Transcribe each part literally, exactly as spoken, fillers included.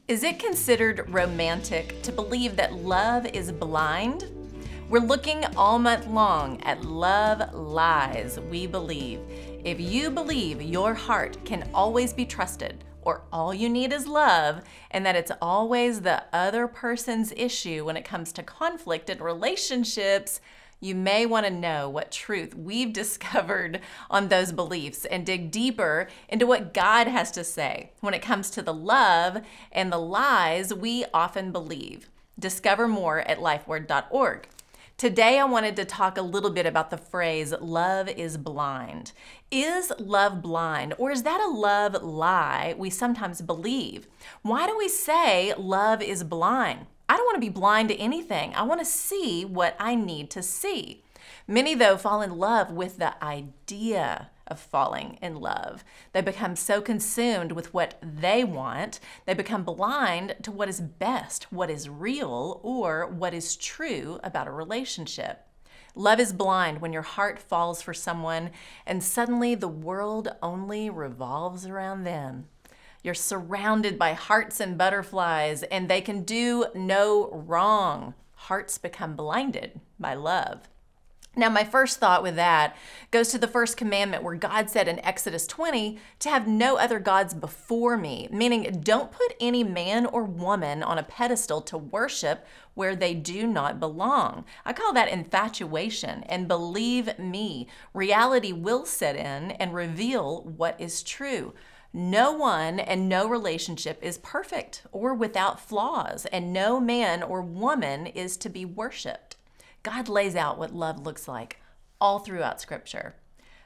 Is it considered romantic to believe that love is blind? We're looking all month long at Love Lies We Believe. If you believe your heart can always be trusted, or all you need is love, and that it's always the other person's issue when it comes to conflict in relationships, you may want to know what truth we've discovered on those beliefs and dig deeper into what God has to say when it comes to the love and the lies we often believe. Discover more at lifeword dot org. Today, I wanted to talk a little bit about the phrase, love is blind. Is love blind, or is that a love lie we sometimes believe? Why do we say love is blind? I don't want to be blind to anything. I want to see what I need to see. Many, though, fall in love with the idea of falling in love. They become so consumed with what they want, they become blind to what is best, what is real, or what is true about a relationship. Love is blind when your heart falls for someone and suddenly the world only revolves around them. You're surrounded by hearts and butterflies, and they can do no wrong. Hearts become blinded by love. Now, my first thought with that goes to the first commandment where God said in Exodus twenty to have no other gods before me, meaning don't put any man or woman on a pedestal to worship where they do not belong. I call that infatuation, and believe me, reality will set in and reveal what is true. No one and no relationship is perfect or without flaws, and no man or woman is to be worshiped. God lays out what love looks like all throughout Scripture.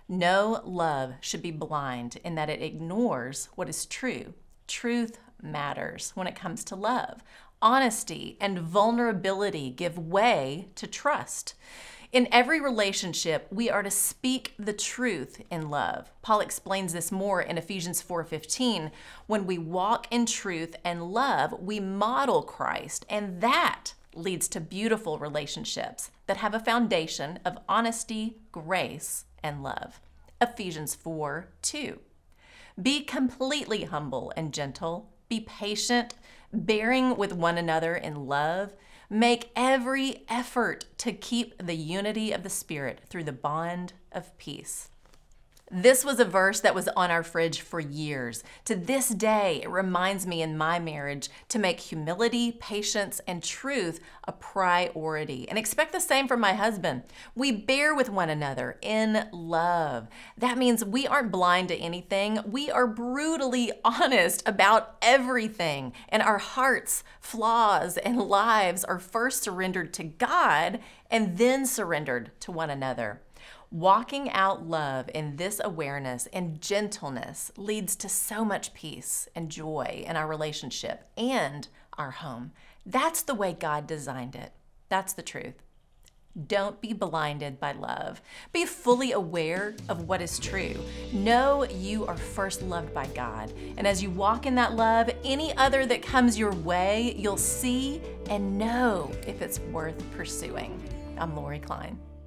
No love should be blind in that it ignores what is true. Truth matters when it comes to love. Honesty and vulnerability give way to trust. In every relationship, we are to speak the truth in love. Paul explains this more in Ephesians four fifteen. When we walk in truth and love, we model Christ, and that leads to beautiful relationships that have a foundation of honesty, grace, and love. Ephesians four two. Be completely humble and gentle. Be patient, bearing with one another in love. Make every effort to keep the unity of the Spirit through the bond of peace. This was a verse that was on our fridge for years. To this day, it reminds me in my marriage to make humility, patience, and truth a priority. And expect the same from my husband. We bear with one another in love. That means we aren't blind to anything. We are brutally honest about everything. And our hearts, flaws, and lives are first surrendered to God and then surrendered to one another. Walking out love in this awareness and gentleness leads to so much peace and joy in our relationship and our home. That's the way God designed it. That's the truth. Don't be blinded by love. Be fully aware of what is true. Know you are first loved by God. And as you walk in that love, any other that comes your way, you'll see and know if it's worth pursuing. I'm Lori Klein.